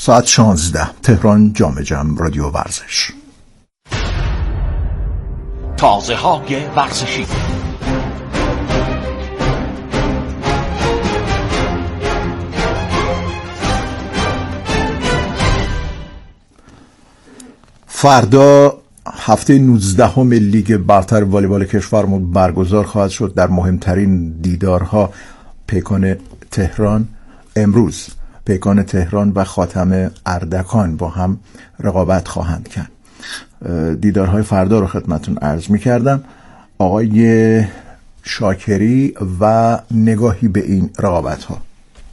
ساعت 16 تهران جام جم رادیو ورزش. تازه های ورزشی. فردا هفته 19 لیگ برتر والیبال کشور برگزار خواهد شد. در مهمترین دیدارها پیکان تهران امروز پیکان تهران و خاتم اردکان با هم رقابت خواهند کرد. دیدارهای فردا رو خدمتون عرض می کردم. آقای شاکری و نگاهی به این رقابت ها.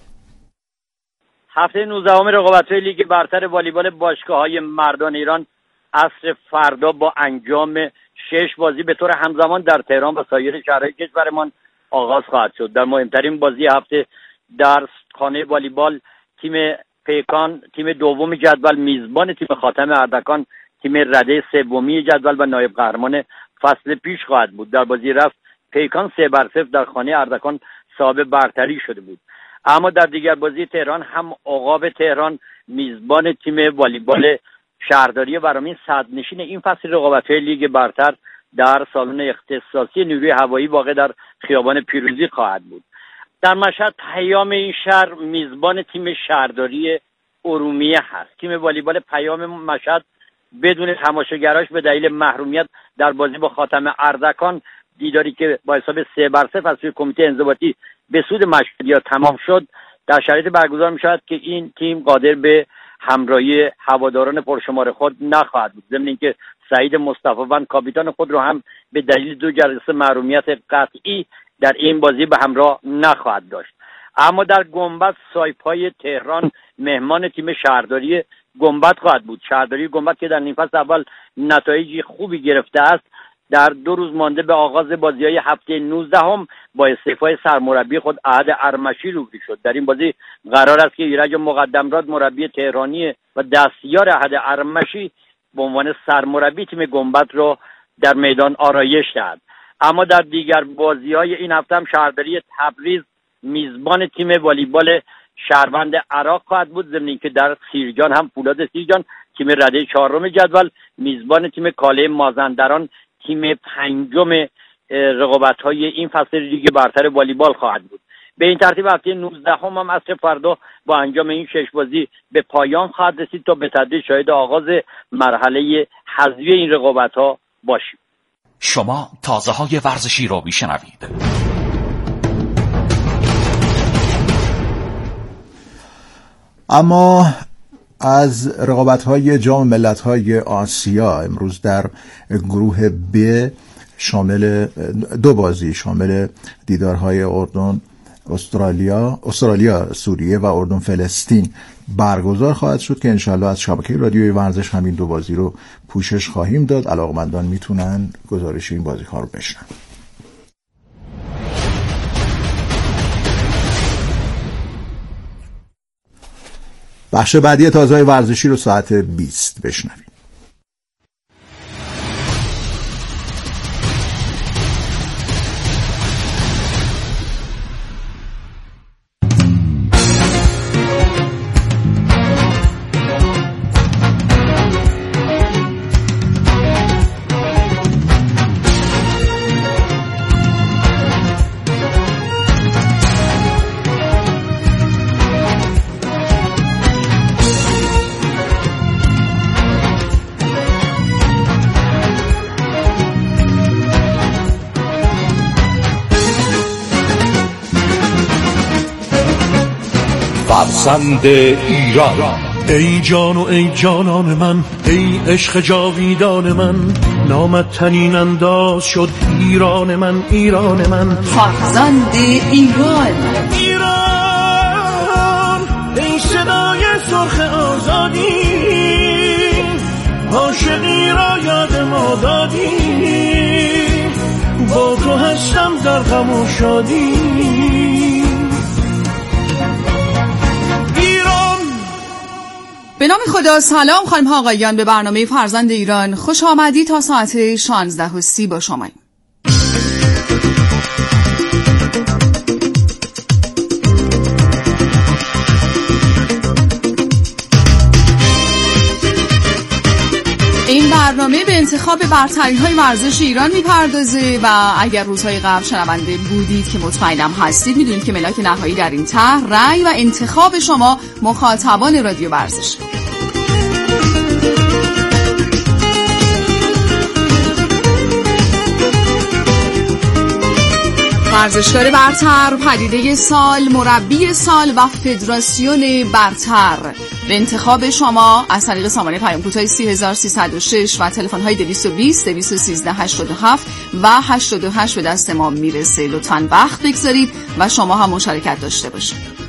هفته 19 رقابت‌های لیگ برتر والیبال باشگاه‌های مردان ایران عصر فردا با انجام 6 بازی به طور همزمان در تهران و سایر شهرهای کشورمان آغاز خواهد شد. در مهمترین بازی هفته در خانه والیبال تیم پیکان، تیم دوم جدول میزبان تیم خاتم اردکان، تیم رده سومی جدول و نایب قهرمان فصل پیش خواهد بود. در بازی رفت پیکان 3-0 در خانه اردکان صاحب برتری شده بود. اما در دیگر بازی تهران هم عقاب تهران میزبان تیم والیبال شهرداری ورامین صدرنشین این فصل رقابت‌های لیگ برتر در سالن اختصاصی نیروی هوایی واقع در خیابان پیروزی خواهد بود. در مشهد پیام این شهر میزبان تیم شهرداری ارومیه هست. تیم والیبال پیام مشهد بدون تماشاگراش به دلیل محرومیت در بازی با خاتم اردکان، دیداری که با حساب 3-0 از سوی کمیته انضباطی به سود مشهدی‌ها تمام شد، در شرایط برگزار می‌شود که این تیم قادر به همراهی هواداران پرشمار خود نخواهد بود. ضمن اینکه سعید مصطفی‌وند کاپیتان خود را هم به دلیل 2 جلسه محرومیت قطعی در این بازی به همراه نخواهد داشت. اما در گنبد سایپای تهران مهمان تیم شهرداری گنبد خواهد بود. شهرداری گنبد که در نیم فصل اول نتایج خوبی گرفته است، در 2 روز مانده به آغاز بازی‌های هفته 19 با استعفای سرمربی خود احد ارمشی روبرو شد. در این بازی قرار است که ایرج مقدمراد مربی تهرانی و دستیار احد ارمشی به عنوان سرمربی تیم گنبد را در میدان آرایش دهد. اما در دیگر بازی‌های این هفته هم شهرداری تبریز میزبان تیم والیبال شهروند عراق خواهد بود. ضمن اینکه در سیرجان هم فولاد سیرجان تیم رده 4 جدول میزبان تیم کاله مازندران، تیم 5 رقابت‌های این فصل لیگ برتر والیبال خواهد بود. به این ترتیب هفته 19 هم عصر فردا با انجام این 6 بازی به پایان خواهد رسید تا به تدریج شاهد آغاز مرحله حذفی این رقابت‌ها باشیم. شما تازه های ورزشی را میشنوید. اما از رقابت‌های جام ملت‌های آسیا امروز در گروه ب شامل 2 بازی شامل دیدارهای اردن استرالیا سوریه و اردن فلسطین برگزار خواهد شد که انشالله از شبکه رادیوی ورزش همین 2 بازی رو پوشش خواهیم داد. علاقمندان میتونن گزارش این بازی‌ها رو بشنون. بخش بعدی تازه‌های ورزشی رو ساعت 20 بشنوید. فرزند ایران، ای جان و ای جانان من، ای عشق جاویدان من، نامت تنین انداز شد ایران من، ایران من. فرزند ایران، ایران ای صدای سرخ آزادی، عاشقی را یاد ما دادی، با تو هستم در غم و شادی. به نام خدا. سلام خانم ها آقایان، به برنامه فرزند ایران خوش آمدید. تا ساعت 16:30 با شماییم. برنامه به انتخاب برترین‌های ورزش ایران می‌پردازه و اگر روزهای قبل شنونده بودید که مطمئنم هستید می‌دونید که ملاک نهایی در این طرح رأی و انتخاب شما مخاطبان رادیو ورزش. ورزشکار برتر، پدیده سال، مربی سال و فدراسیون برتر. به انتخاب شما از طریق سامانه پیام کوتاه 3306 و تلفن‌های 220 213 87 و 88 به دست ما میرسه. لطفاً وقت بگذارید و شما هم مشارکت داشته باشید.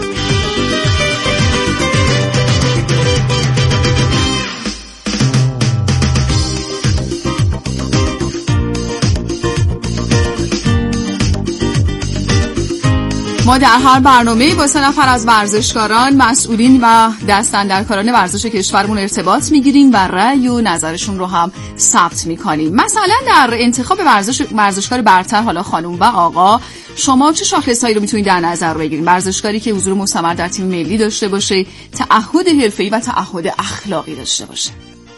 ما در هر برنامه با 3 نفر از ورزشکاران، مسئولین و دستاندرکاران ورزش کشورمون ارتباط میگیریم و رأی و نظرشون رو هم ثبت میکنیم. مثلا در انتخاب ورزشکار برتر، حالا خانم و آقا، شما چه شاخصهایی رو میتونید در نظر بگیرید؟ ورزشکاری که حضور مستمر در تیم ملی داشته باشه، تعهد حرفه‌ای و تعهد اخلاقی داشته باشه.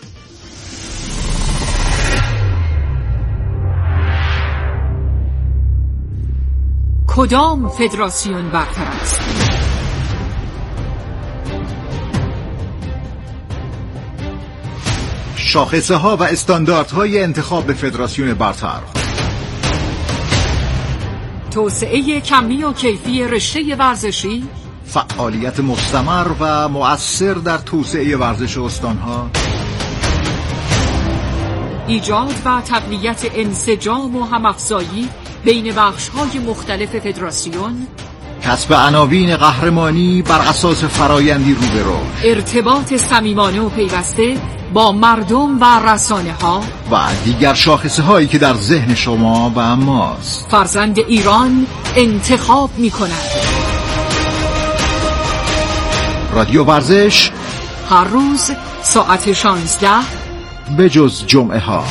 کدام فدراسیون برتر است؟ شاخصه ها و استانداردهای انتخاب به فدراسیون برتر. توسعه کمی و کیفی رشته ورزشی، فعالیت مستمر و مؤثر در توسعه ورزش استانها، ایجاد و تقویت انسجام و همافزایی بین بخش‌های مختلف فدراسیون، کسب عناوین قهرمانی بر اساس فرایندی رو به رشد، ارتباط صمیمانه و پیوسته با مردم و رسانه‌ها و دیگر شاخصه هایی که در ذهن شما و ماست. فرزند ایران انتخاب می‌کند. رادیو ورزش هر روز ساعت 16 به جز جمعه ها.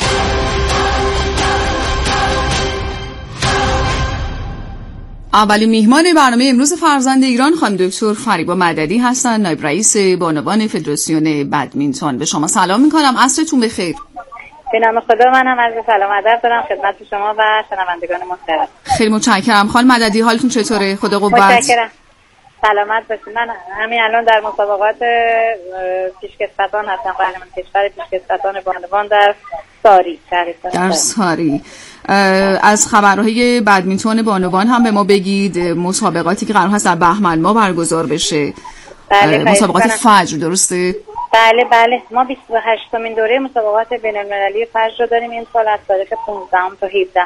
اولین میهمان برنامه امروز فرزند ایران خانم دکتر فریبا مددی هستند، نایب رئیس بانوان فدراسیون بدمینتون. به شما سلام میکنم، عصرتون بخیر. به نام خدا، من هم عرض سلام ادب دارم خدمت شما و شنوندگان محترم. خیلی متشکرم. خانم مددی حالتون چطوره؟ خدا قوت. متشکرم. سلامت باشید. من همین الان در مسابقات پیشکسوتان هستم، قهرمان کشور پیشکسوتان بانوان در ساری. در ساری. از خبرهای بدمینتون بانوان هم به ما بگید. مسابقاتی که قرار هست در بهمن ماه برگزار بشه. بله، مسابقات فجر، درسته؟ بله ما 28مین دوره مسابقات بین‌المللی فجر رو داریم این سال از تاریخ 15 تا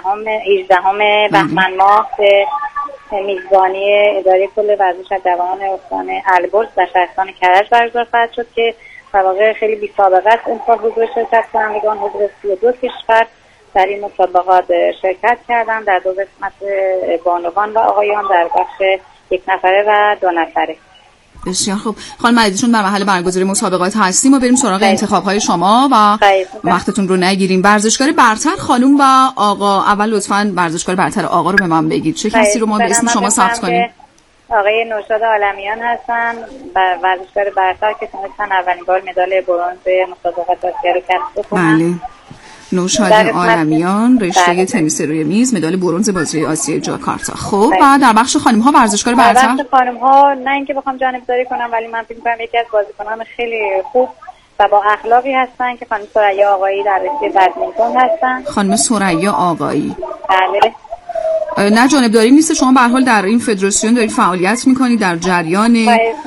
18 بهمن ماه به میزبانی اداره کل ورزش جوانان استان البرز در شهرستان کرج برگزار خواهد شد که در واقع خیلی بی‌سابقه است امسال حضور شرکت کنندگان. حضور 32 کشور در این مسابقات شرکت کردن در 2 قسمت، بانوان و آقایان در بخش 1 نفره و 2 نفره. بسیار خوب. خانم مددیشون در محل برگزاری مسابقات هستیم و بریم سراغ انتخاب‌های شما و وقتتون رو نگیریم. ورزشکار برتر خانم و آقا، اول لطفاً ورزشکار برتر آقا رو به من بگید. چه کسی رو ما به اسم شما ثبت کنیم؟ آقای نوشاد عالمیان هستن، ورزشکار برتر که تونستن اولین بار مدال برنز مسابقات آسیا رو کسب کنن. بله. نوشاد عالمیان، رشته تنیس روی میز، مدال برنز بازی آسیای جاکارتا. خب و در بخش خانم‌ها ورزشکار برتر؟ در بخش خانم‌ها نه اینکه بخوام جانبداری کنم، ولی من فکر می‌کنم یکی از بازیکنان خیلی خوب و با اخلاقی هستن که خانم ثریا آقایی در رشته بدمینتون هستن. خانم ثریا آقایی. بله. نه جانبداری نیست، شما به هر حال در این فدراسیون دارید فعالیت میکنید، در جریان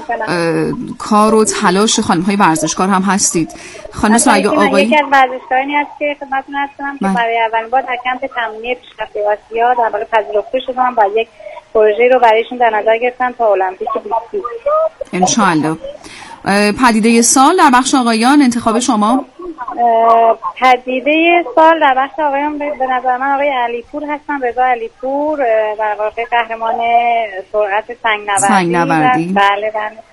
کار و تلاش خانم‌های ورزشکار هم هستید. خانم ثریا آقایی یکی از ورزشکارانی است که خدمتتون هستم که برای اولین بار در کمپ تمرینی پیشرفت آسیا در واقع پذیرفته شدن و یک پروژه رو برایشون در نظر گرفتن تا المپیک 2020 ان شاء الله. پدیده سال در بخش آقایان انتخاب شما؟ پدیده سال در بخش آقایان به نظر من آقای علیپور هستن، رضا علیپور، در واقع قهرمان سرعت سنگ نوردی. بله.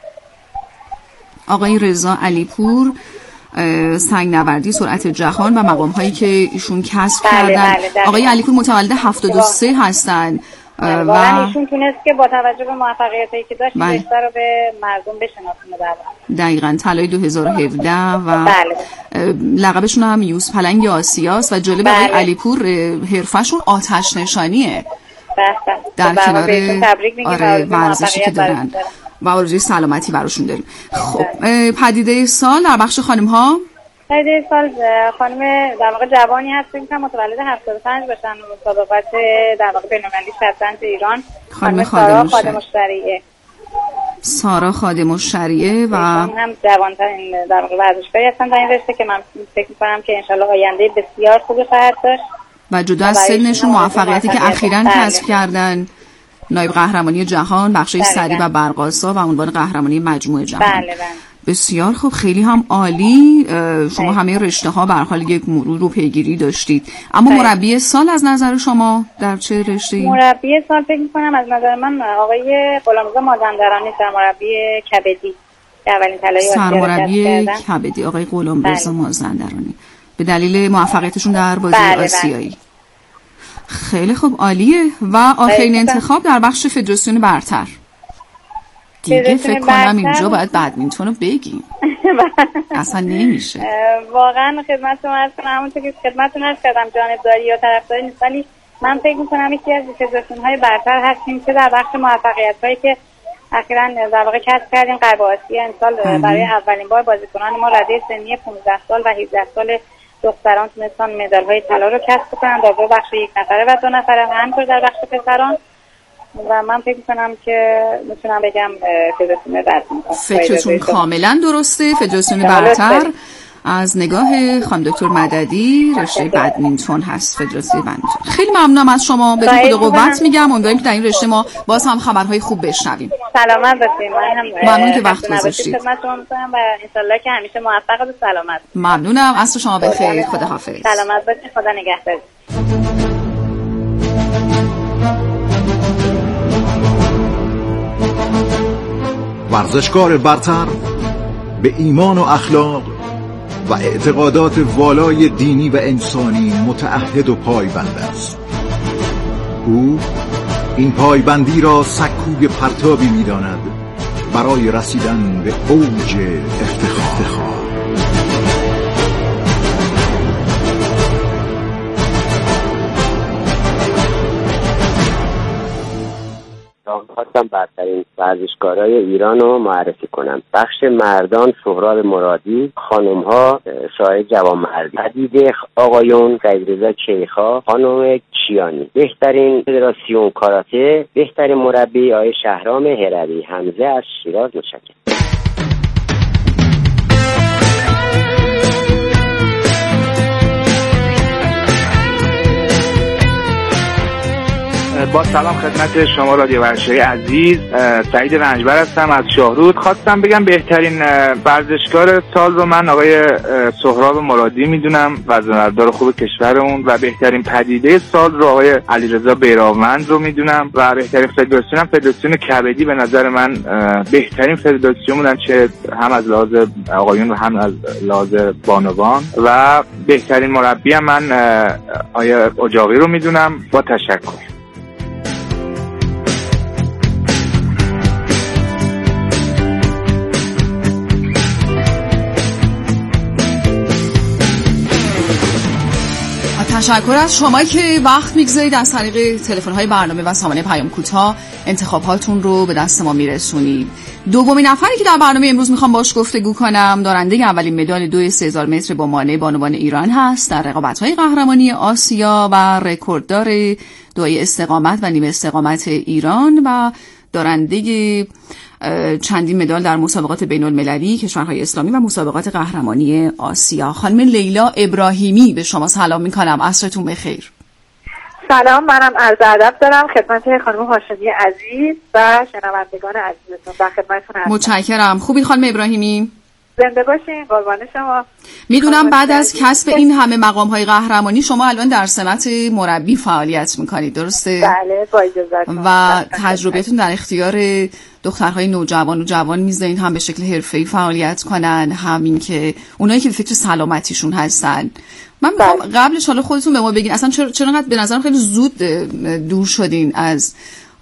آقای رضا علیپور، سنگ نوردی، سرعت جهان و مقام هایی که ایشون کسب کردن. بله. آقای علیپور متولد 73 هستن. واقعا ایشون تونست که با توجه به موفقیتایی که داشت رشته رو به مردم بشناسونه. دقیقاً طلای 2017 و لقبشون هم یوز پلنگ آسیاست و جالب آقای علیپور حرفشون آتش نشانیه در کنار ورزشی که دارن و آرزوی سلامتی براشون داریم. خب پدیده سال در بخش خانم ها، پدیده سال خانم در واقع جوانی هستیم که متولد 75 باشن، مسابقات در واقع بین‌المللی شطرنج ایران، خانم سارا خادم‌الشریعه. سارا خادم‌الشریعه و هم جوان‌ترین در واقع ورزشکاری هستن در این رشته که من فکر می‌کنم که انشالله آینده بسیار خوبی خواهد داشت و جدا از سنشون موفقیتی که اخیراً کسب کردن، نایب قهرمانی جهان بخش سری و برق‌آسا و عنوان قهرمانی مجموعه جهان. بله. بسیار خوب، خیلی هم عالی. شما همه رشته ها به هر حال یک مرور رو پیگیری داشتید، اما مربی سال از نظر شما در چه رشته‌ای؟ مربی سال فکر می‌کنم از نظر من آقای غلامرضا مازندرانی، سرمربی کبدی که اولین طلای آسیا سرمربی کبدی آقای غلامرضا مازندرانی به دلیل موفقیتشون در بازی آسیایی. خیلی خوب، عالیه. و آخرین انتخاب در بخش فدراسیون برتر. دیگه فکر کنم اینجا باید بدمینتون رو بگیم. اصلا نمیشه. واقعا خدمتتون عرض کنم، همونطور که خدمتتون عرض کردم جانبداری یا طرفداری نیست، ولی من فکر می‌کنم یکی از فدراسیون‌های برتر هستیم که در بخش موفقیت‌هایی که اخیراً در واقع کسب کردیم. قرب آسیا امسال برای اولین بار بازیکنان ما رده سنی 15 سال و 17 سال دختران تونستن مدال‌های طلا رو کسب کنن، در بخش یک نفره و دو نفره، همینطور در بخش پسران. و من فکر می‌کنم که میتونم بگم فدراسیون برتر. فکرتون کاملا درسته. فدراسیون برتر از نگاه خانم دکتر مددی رشته بدمینتون هست. فدراسیون بدمینتون. خیلی ممنونم از شما، به خود قوت میگم. امیدواریم که در این رشته ما باز هم خبرهای خوب بشنویم. سلامت باشید. ممنون که وقت گذاشتید. خدمت شما می‌کنم و ان شاءالله که همیشه موفق و سلامت. ممنونم. عصر شما بخیر. خداحافظ. سلامت باشید. خدا نگهدار. ورزشکار برتر به ایمان و اخلاق و اعتقادات والای دینی و انسانی متعهد و پایبند است. او این پایبندی را سکوی پرتابی می‌داند برای رسیدن به اوج افتخار. خواستم برترین ورزشکارای ایران رو معرفی کنم. بخش مردان سهراب مرادی، خانم‌ها شاهد جوانمردی، پدیده آقایون سعیدرضا کیخا، خانم کیانی. بهترین فدراسیون کاراته، بهترین مربی آقای شهرام هرری، حمزه از شیراز. متشکرم. با سلام خدمت شما رادیو ورزشی عزیز، سعید رنجبر هستم از شاهرود. خواستم بگم بهترین ورزشکار سال رو من آقای سهراب مرادی میدونم، وزنه‌بردار خوب کشورمون، و بهترین پدیده سال رو آقای علیرضا بیراوند رو میدونم، و بهترین فدراسیون هم فدراسیون کبدی به نظر من بهترین فدراسیون بودن، چه هم از لحاظ آقایون و هم از لحاظ بانوان. و بهترین مربی هم من آقای اجاقی رو میدونم. با تشکر. تشکر از شما که وقت میگذارید از طریق تلفن‌های برنامه و سامانه پیام کوتاه انتخاباتون رو به دست ما میرسونید. دومین نفری که در برنامه امروز میخوام باش گفتگو کنم دارنده اولین مدال 23000 متر با مانع بانوان ایران هست در رقابت‌های قهرمانی آسیا و رکورددار دوی استقامت و نیمه استقامت ایران و دارنده چندین مدال در مسابقات بین‌المللی کشورهای اسلامی و مسابقات قهرمانی آسیا. خانم لیلا ابراهیمی، به شما سلام میکنم. عصرتون بخیر. سلام، منم عرض ادب دارم خدمت خانم هاشمی عزیز و شنوندگان عزیزتون. در خدمتتون هستم. متشکرم. خوبی خانم ابراهیمی؟ زنده باشین، قربان شما. میدونم بعد از کسب این همه مقام‌های قهرمانی شما الان در سمت مربی فعالیت میکنید، درسته؟ بله، با اجازهتون. و تجربیتون در اختیار دخترهای نوجوان و جوان میذارین هم به شکل حرفه‌ای فعالیت کنن، همین که اونایی که به فکر سلامتیشون هستن. من میخوام قبلش حالا خودتون به ما بگین اصلا چرا انقدر به نظرم خیلی زود دور شدین از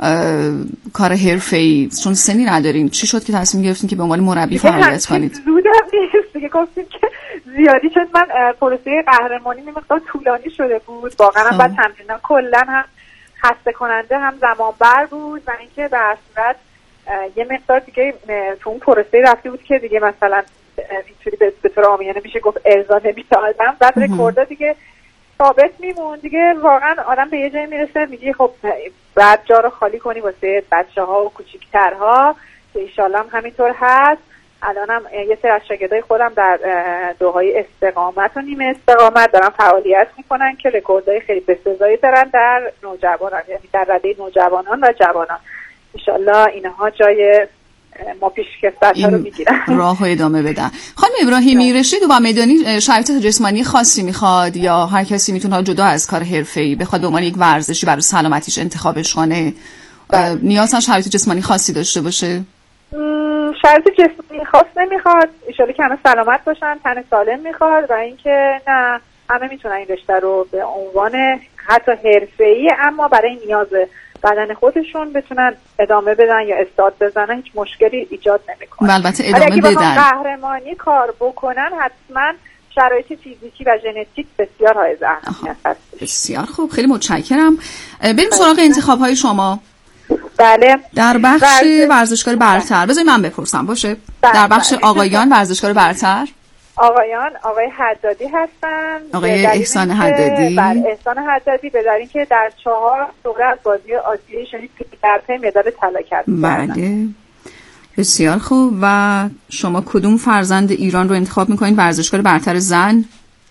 کار حرفه‌ای، چون سنی ندارین؟ چی شد که تصمیم گرفتین که به عنوان مربی فعالیت کنید؟ زود نیست دیگه، گفتیم که زیادی شد. من پروسه قهرمانی مقدار طولانی شده بود واقعا. هم بعد تمرین‌ها کلا هم خسته کننده هم زمان بر بود و اینکه به هر صورت یه مقدار دیگه تو اون پروسه رفته بود که دیگه مثلا اینطوری به طور عامیانه میشه گفت ارضا نمی‌دادم. بعد رکوردا دیگه ثابت میمون دیگه. واقعا آدم به یه جایی میرسه میگه خب بعد جا رو خالی کنی واسه بچه‌ها و کوچیک‌ترها که ایشالله هم همینطور هست. الانم یه سری از شاگردای خودم در دوهای استقامت و نیمه استقامت دارن فعالیت میکنن که رکوردهای خیلی بسزایی دارن در نوجوانان، یعنی در رده نوجوانان و جوانان. ایشالله اینها جای ما پیشکسوت‌ها رو میگیرن، راهو ادامه بدن. خانم ابراهیمی، رشته دوام میدانی شرایط جسمانی خاصی میخواد یا هر کسی میتونه جدا از کار حرفه‌ای بخواد به عنوان یک ورزشی برای سلامتیش انتخابش کنه؟ نیازا شرایط جسمانی خاصی داشته باشه؟ شرایط جسمانی خاص نمیخواد، ایشالا که همه سلامت باشن، تن سالم میخواد و اینکه نه همه میتونن این رشته رو به عنوان حتی حرفه‌ای اما برای نیاز بدن خودشون بتونن ادامه بدن یا استاد بزنن، هیچ مشکلی ایجاد نمیکنه. البته ادامه بدن. اگه قهرمانی کار بکنن حتما شرایط فیزیکی و ژنتیک بسیار حائز اهمیت هست. بسیار خوب، خیلی متشکرم. بریم سراغ انتخاب‌های شما. بله. در بخش ورزشکار برتر بذارید من بپرسم باشه. در بخش آقایان ورزشکار برتر آقایان آقای حدادی هستن، آقای احسان حدادی. بله، احسان حدادی به دلیل که در 4 دوره از بازی آسیایی شدید در پی مدال طلا کسب کردن. بله، بسیار خوب. و شما کدوم فرزند ایران رو انتخاب میکنید ورزشکار برتر زن؟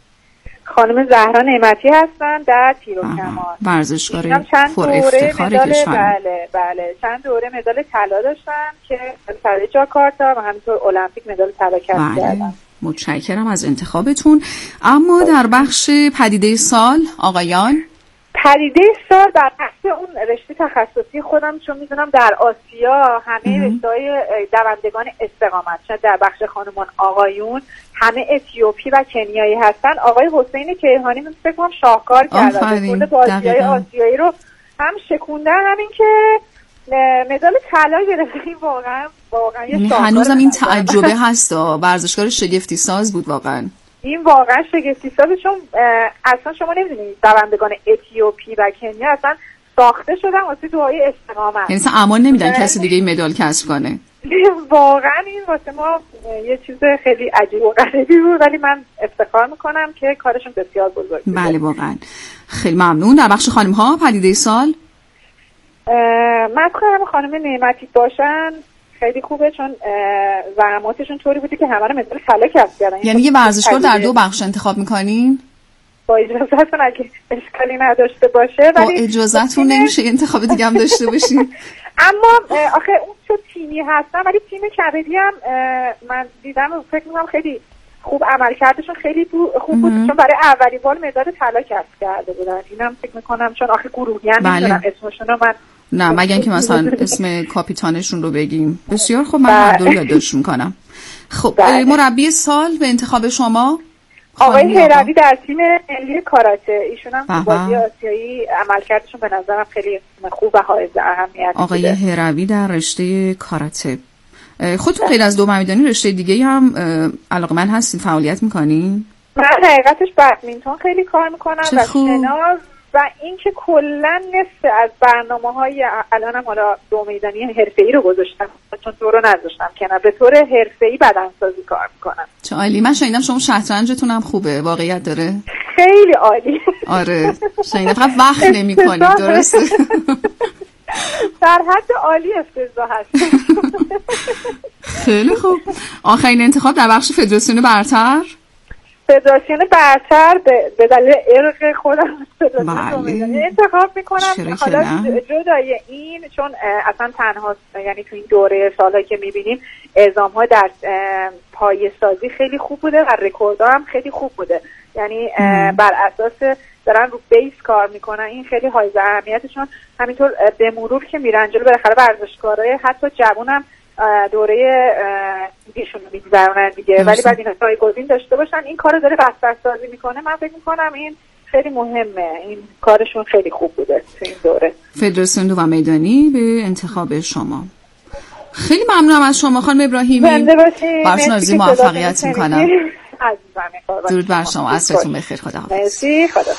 خانم زهرا نعمتی هستن در تیر و کمان، ورزشکار پر افتخار کشور. بله چند دوره مدال طلا داشتن که برای جاکارتا و همینطور المپیک مدال طلا کسب کردن. متشکرم از انتخابتون. اما در بخش پدیده سال آقایان؟ پدیده سال در بخش اون رشته تخصصی خودم، چون میدونم در آسیا همه رشته‌های دوندگان استقامت، چون در بخش خانمان آقایون همه اتیوپی و کنیایی هستن. آقای حسین کیهانی من فکر کنم شاهکار کردن، بازی‌های آسیایی رو هم شکوندن، همین که مدال طلا گرفتن. واقعا یه شاهکار. هنوزم این تعجبه هست، ورزشکار شگفتی ساز بود واقعا. این واقعا شگفتی سازه، چون اصلا شما نمیدونید دوندگان اتیوپی و کنیا اصلا ساخته شدن واسه دعای استقامت، یعنی اصلا امان نمیدن کسی دیگه این مدال کسب کنه. واقعا این واسه ما یه چیز خیلی عجیب و غریبی بود، ولی من افتخار میکنم که کارشون بسیار بزرگ بود. بله واقعا خیلی ممنون. در بخش خانم ها پدیده سال من خانم نعمتی باشن خیلی خوبه، چون زحماتشون طوری بوده که همه رو مدال طلا کسب کردن. یعنی یه ورزشکار در 2 بخش انتخاب میکنین؟ با اجازهتون اگه اشکالی نداشته باشه. با اجازهتون نمیشه انتخاب دیگه هم داشته باشین. اما آخه اون چون تیمی هستن، ولی تیم کبدی هم من دیدم و فکر میکنم خیلی خوب عمل کردشون، خیلی خوب بود، چون برای اولین بار مدال طلا کسب کرده بودن. اینم فکر میکنم چون آخه گروهی هم نمیدونم اسمشون رو من نه مگه اینکه مثلا اسم کاپیتانشون رو بگیم. بسیار خوب، من هر دو یادداشت میکنم. خب مربی سال به انتخاب شما آقای هروی در تیم ملی کاراته. ایشون هم بازی آسیایی عملکردشون به نظرم خیلی خوب و حائز اهمیت. آقای هروی در رشته کاراته. خودتون غیر از دوم میدانی رشته دیگه هم علاقه‌مند هستین، فعالیت میکنین؟ من حقیقتش بدمینتون خیلی کار میکنم و شناز و اینکه کلا نصف از برنامه‌های الانم حالا دو میدانی حرفه‌ای رو گذاشتم، چون تو رو نذاشتم کنار، به طور حرفه‌ای بدنسازی کار میکنم. چه عالی. من شنیدم شما شطرنجتون هم خوبه، واقعیت داره؟ خیلی عالی. آره شنیدم فقط وقت نمی‌کنید، درسته؟ در حد عالی افتضاح هست. خیلی خوب. آخرین انتخاب در بخش فدراسیون برتر فدراسیون برتر به دلیل ارق خودم فدراسیون انتخاب میکنم. حالا جدای این، چون اصلا تنها یعنی تو این دوره سالهایی که میبینیم اعزام‌ها در پایه سازی خیلی خوب بوده و رکوردها هم خیلی خوب بوده، یعنی بر اساس دارن رو بیس کار میکنن، این خیلی حائز اهمیتشون. همینطور به مرور که میرن جلو بالاخره ورزشکارای حتی جوونم دوره دیگه‌شون رو میگذرونن دیگه، ولی بعد اینا جایگزین داشته باشن. این کارو داره بستر سازی میکنه. من فکر میکنم این خیلی مهمه، این کارشون خیلی خوب بوده تو این دوره. فدراسیون دو و میدانی به انتخاب شما. خیلی ممنونم از شما خانم ابراهیمی. براتون آرزوی موفقیت میکنم. درود بر شما، عصرتون بخیر. خداحافظ. مرسی، خدا.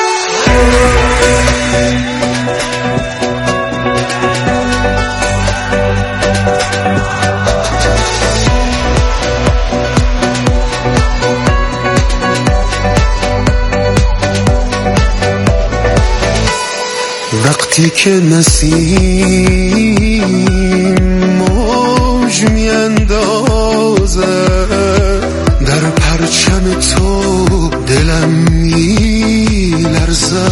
وقتی که نسیم موج میاندازه در پرچم تو دلم میلرزه،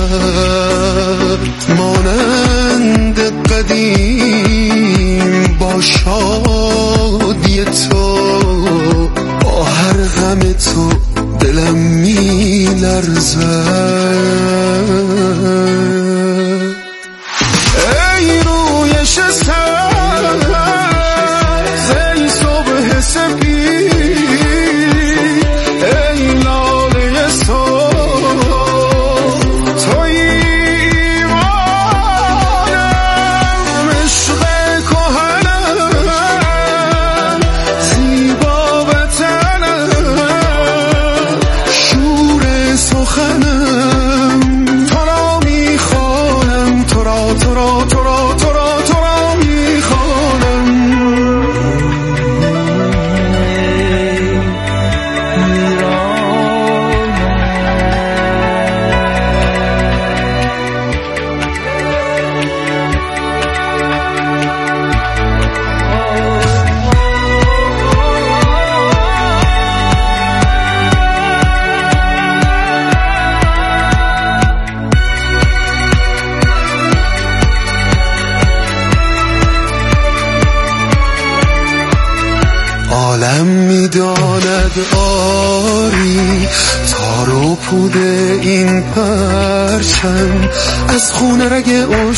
مانند قدیم با شادی تو، با هر غم تو دلم میلرزه. ای رویش سبز، ای صبح سپید، ای لاله صبح، توی ایمانم، عشق کهنم، زیبا وطنم، شور سخنم، تو را میخوانم، تو را تو را تو را تو را تو را میخوانم. عالم میداند آری تار و پود این پرچم، از خون رگ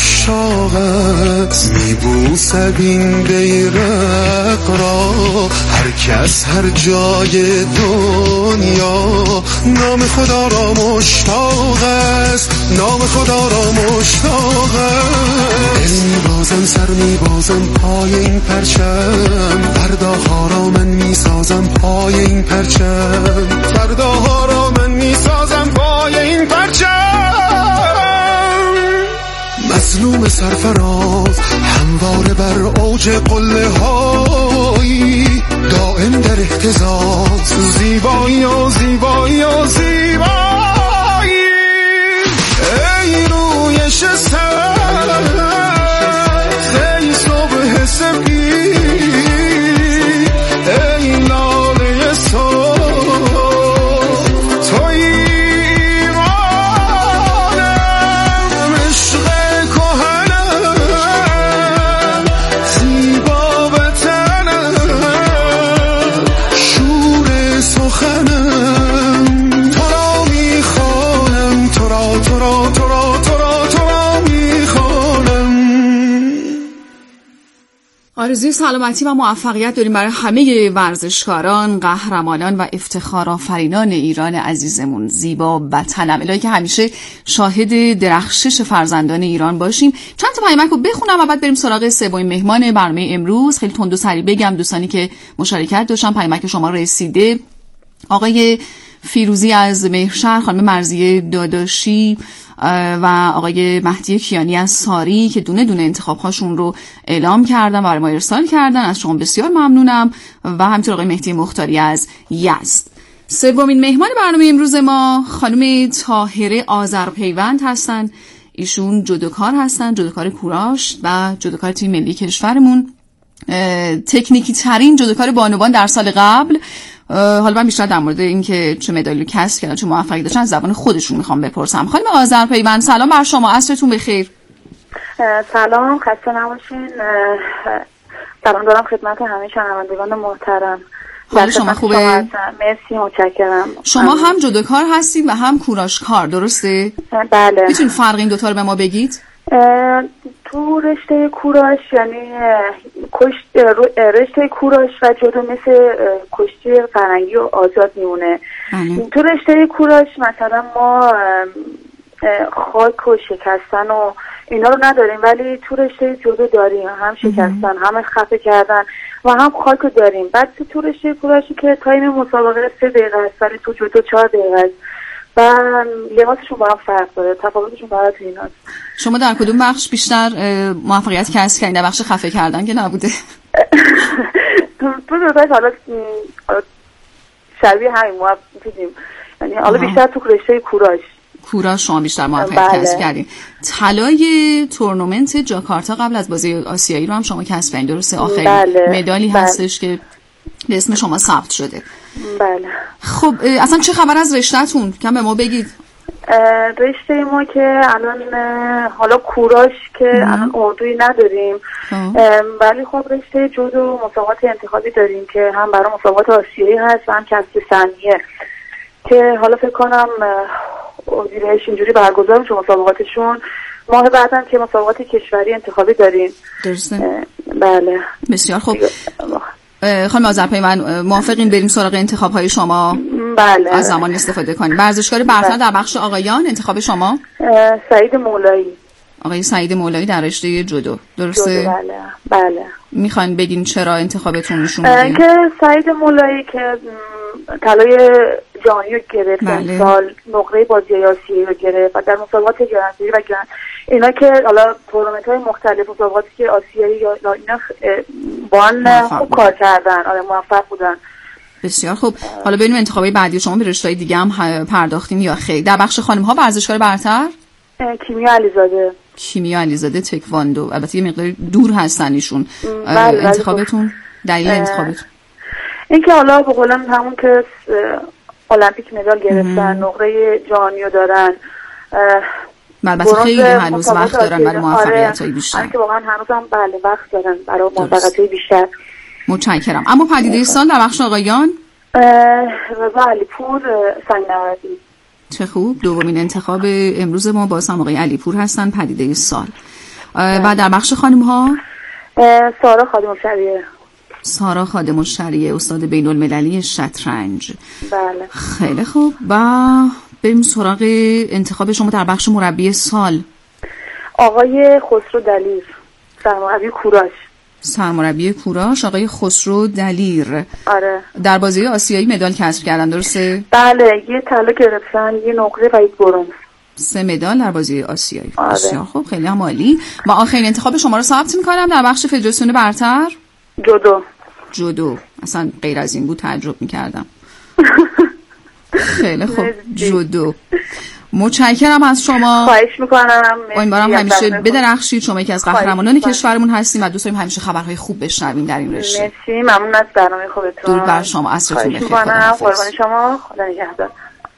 عشاقت میبوسد این بیرق را هر کس هر جای دنیا. نام خدا را مشتاق است، نام خدا را مشتاق است. دل میبازم، سر میبازم پای این پرچم، فرداها را من میسازم پای این پرچم، فرداها را من میسازم پای این پرچم. مظلوم سرفراز همواره بر اوج قله هایی، دائم در اهتزاز، زیبایی و زیبایی و زیبایی. ای رویش سبز، ای صبح سپید، ای لاله صبح، توی ایمانم، عشق کهنم، زیبا وطنم، شور سخنم، تو را میخوانم، تو را تو را تو را تو را تو را میخوانم. آرزوی سلامتی و موفقیت داریم برای همه ورزشکاران، قهرمانان و افتخارآفرینان ایران عزیزمون. زیبا وطنم. الهی که همیشه شاهد درخشش فرزندان ایران باشیم. چند تا پیامک رو بخونم و بعد بریم سراغ سومین مهمان برنامه امروز. خیلی تند و سریع بگم دوستانی که مشارکت داشتن. پیامک شما رسیده. آقای فیروزی از مهرشهر، خانم مرضیه داداشی و آقای مهدی کیانی از ساری که دونه دونه انتخاب‌هاشون رو اعلام کردن و برای ما ارسال کردن. از شما بسیار ممنونم. و همینطور آقای مهدی مختاری از یزد. سومین مهمان برنامه امروز ما خانم طاهره آذرپیوند هستن. ایشون جودوکار هستن، جودوکار کوراش و جودوکار تیم ملی کشورمون، تکنیکی ترین جودوکار بانوان در سال قبل حالا من بیشتر در مورد این که چه مدالی کسب کردن چه موفقیت داشتن از زبان خودشون میخوام بپرسم. خانم آذرپیوند سلام بر شما، عصرتون بخیر. سلام، خسته نباشین. سلام دارم خدمت همه شنوندگان محترم. حال شما خوبه؟ مرسی، متشکرم. شما هم جودوکار هستید و هم کوروشکار، درسته؟ بله. میتونید فرق این دوتا رو به ما بگید؟ تو رشته کوروش یعنی رشته کوروش و جودو مثل کشتی فرنگی و آزاد میمونه. تو رشته کوروش مثلا ما خاک و شکستن و اینا رو نداریم، ولی تو رشته جودو داریم، هم شکستن هم خفه کردن و هم خاک رو داریم. بعد تو رشته کوروشی که تایم مسابقه 3 دقیقه است، ولی تو جودو 4 دقیقه است و لباسشون با هم فرق داره، تفاوتشون فقط تو ایناست. شما در کدوم بخش بیشتر موفقیت کسب کردین؟ در بخش خفه کردن که نبوده؟ تو دوتاش حالا شبیه همین موفقیتیم، یعنی حالا بیشتر تو رشته کوروش شما بیشتر موفقیت کسب کردین. طلای تورنمنت جاکارتا قبل از بازی آسیایی رو هم شما کسب کردین، درسته؟ آخرین مدالی هستش که به اسم شما ثبت شده. بله. خب اصلا چه خبر از رشته‌تون؟ کم به ما بگید. رشته ما که الان حالا کوروش که الان اردویی نداریم، ولی خب رشته جودو مسابقات انتخابی داریم که هم برای مسابقات آسیایی هست و هم کسب سنیه که حالا فکر کنم اردیبهشت اینجوری برگزار میشه مسابقاتشون. ماه بعدم که مسابقات کشوری انتخابی داریم. درسته. بله. بسیار خوب. خانم آذرپیوند موافقین بریم سراغ انتخاب‌های شما؟ بله. از زمان استفاده کنیم. ورزشکار برتر در بخش آقایان انتخاب شما؟ سعید مولایی. آقای سعید مولایی در رشته جودو، درسته؟ جودو، بله. بله. میخواین بگین چرا انتخابتون نشون میدین؟ که سعید مولایی که طلای جهانی رو گرفت، بله. سال نقره بازی آسیایی رو گرفت و در مسابقات گرانپری و اینا که حالا تورنمنت‌های مختلف مسابقاتی که آسیایی یا اینا با هم خوب کار کردن، موفق بودن. بسیار خوب. حالا بریم انتخابای بعدی. شما به رشته‌های دیگه هم پرداختین یا خیر؟ در بخش خانم‌ها ورزشکار برتر؟ کیمیا علیزاده تکواندو. البته یه مقدار دور هستن ایشون. انتخابتون؟ دلیل انتخابتون؟ اینکه حالا به قولم همون که المپیک مدال گرفتن، نقره جهانی رو دارن، البته خیلی هنوز وقت دارن برای موفقیت‌های بیشتر. که واقعا هنوز هم بله وقت دارن برای موفقیت‌های بیشتر. متشکرم. اما پدیده سال در بخش آقایان؟ رضا علیپور سنگ‌نوردی. چه خوب. دومین انتخاب امروز ما باز هم آقای علیپور هستن پدیده سال. و در بخش خانم‌ها؟ سارا خادم الشریعه استاد بین‌المللی شطرنج. بله. خیلی خوب. و بریم سراغ انتخاب شما در بخش مربی سال. آقای خسرو دلیر، سرمربی کوروش آقای خسرو دلیر. آره. در بازی آسیایی مدال کسب کردن، درسته؟ بله، یه طلا گرفتن، یه نقره و یک برنز. 3 مدال در بازی آسیایی. آره. بسیار خوب، خیلی هم عالی. و آخرین انتخاب شما رو ثبت می‌کنم در بخش فدراسیون برتر. جودو. اصلا غیر از این بود تعجب می‌کردم. خیلی خوب. جودو. متشکرم از شما. خواهش میکنم. امیدوارم همیشه بدرخشید. شما یکی از قهرمانان کشورمون هستیم و دوست داریم همیشه خبرهای خوب بشنویم در این رشته. مرسی، ممنون از برنامه خوبتون. درود بر شما، عصرتون بخیر. قربان شما، خدا نگهدار.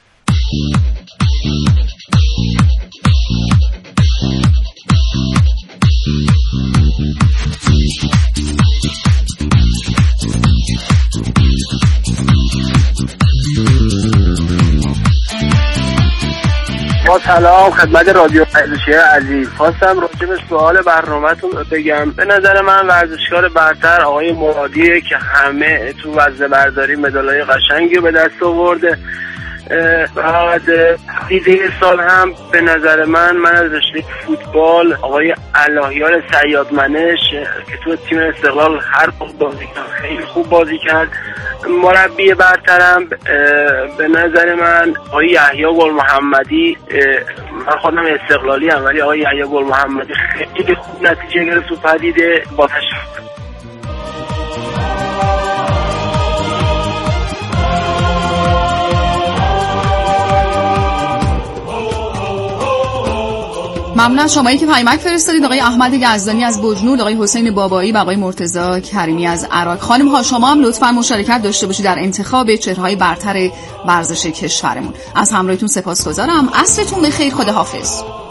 با سلام خدمت رادیو ورزشی عزیز. خواستم راجع به سوال برنامه‌تون بگم. به نظر من ورزشکار برتر آقای مرادیه که همه تو وزنه برداری مدالای قشنگی رو به دست آورده. بعد پدیده سال هم به نظر من از رشته فوتبال آقای الهیار صیادمنش که تو تیم استقلال هر بازی کرد خیلی خوب بازی کرد. مربی برترم به نظر من آقای یحیی گل محمدی. من خودم استقلالی ام ولی آقای یحیی گل محمدی خیلی خوب نتیجه گرفت تو پدیده با تشکر. ممنون از شمایی که پیامک فرستادید، آقای احمد یزدانی از بجنورد، آقای حسین بابایی و آقای مرتضی کریمی از عراق. خانم ها شما هم لطفاً مشارکت داشته باشید در انتخاب چهره‌های برتر ورزش کشورمون. از همراهیتون سپاسگزارم. عصرتون بخیر. خداحافظ.